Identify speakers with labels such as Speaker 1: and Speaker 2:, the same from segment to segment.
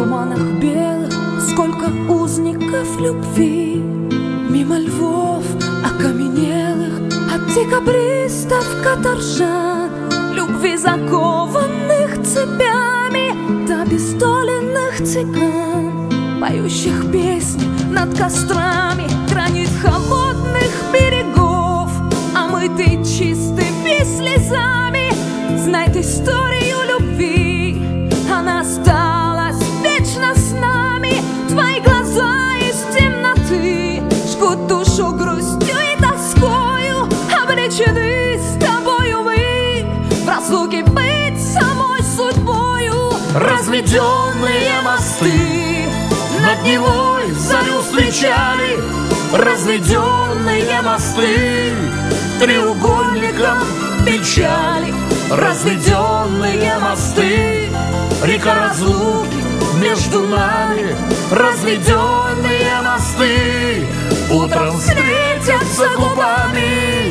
Speaker 1: туманах белых сколько узников любви. Мимо львов окаменелых, от декабристов каторжан, любви закованных цепями до обездоленных цыган, поющих песни над кострами гранит холодных берегов, омытый чистыми слезами. Знает историю любви, она осталась вечно с нами. Твои глаза из темноты жгут душу грустью и тоскою. Обречены с тобою мы в разлуке быть самой судьбою.
Speaker 2: Разведенные мосты над Невой зарю встречали. Разведенные мосты треугольником печали. Разведенные мосты, река разлуки между нами. Разведенные мосты утром встретятся губами.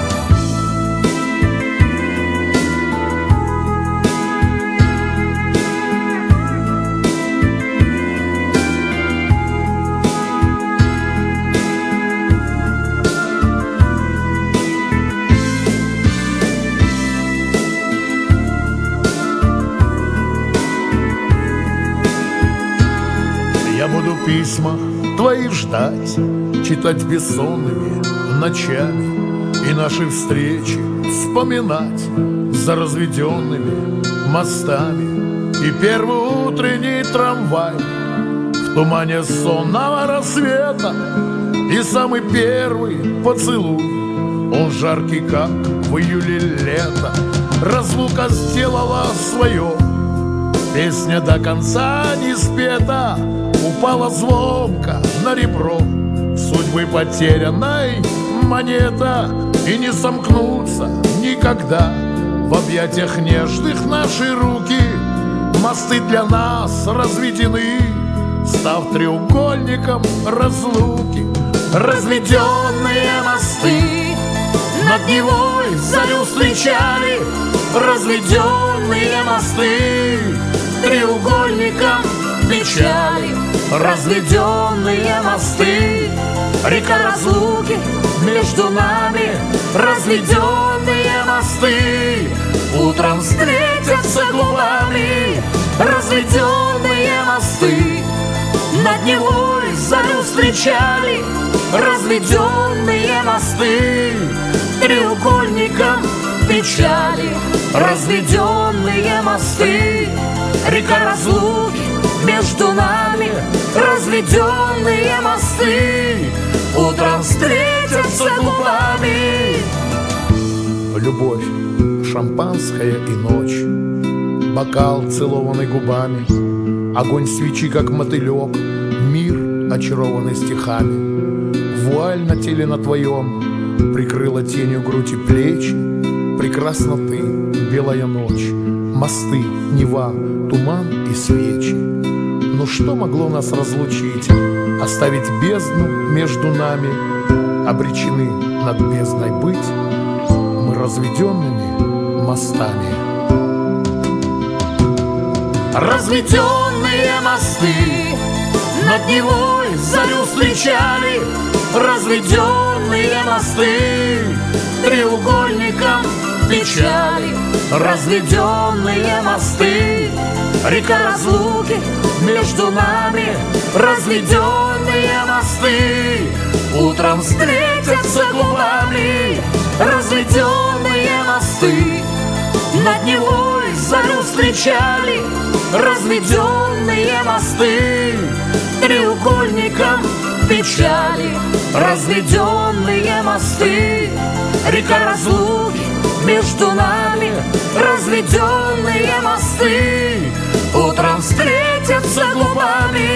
Speaker 3: Я буду письма твои ждать, читать бессонными ночами и наши встречи вспоминать за разведенными мостами. И первый утренний трамвай в тумане сонного рассвета, и самый первый поцелуй, он жаркий, как в июле лето. Разлука сделала свое, песня до конца не спета. Упала звонко на ребро судьбы потерянной монета, и не сомкнутся никогда в объятиях нежных наши руки. Мосты для нас разведены, став треугольником разлуки.
Speaker 2: Разведенные мосты над Невой зарю встречали. Разведенные мосты треугольником печали. Разведенные мосты, река разлуки между нами. Разведенные мосты утром встретятся губами. Разведенные мосты над Невой зарю встречали. Разведенные мосты треугольником печали. Разведенные мосты, река разлуки между нами. Разведенные мосты утром встретятся губами.
Speaker 3: Любовь, шампанское и ночь, бокал, целованный губами, огонь свечи, как мотылек, мир, очарованный стихами. Вуаль на теле на твоем прикрыла тенью грудь и плечи. Прекрасна ты, белая ночь, мосты, Нева, туман и свечи. Но что могло нас разлучить, оставить бездну между нами? Обречены над бездной быть мы разведенными мостами.
Speaker 2: Разведенные мосты над Невой зарю встречали. Разведенные мосты треугольником печали. Разведенные мосты, река разлуки между нами. Разведенные мосты утром встретятся губами. Разведенные мосты над Невой зарю встречали. Разведенные мосты треугольником печали. Разведенные мосты, река разлуки между нами. Разведенные мосты утром встретятся губами.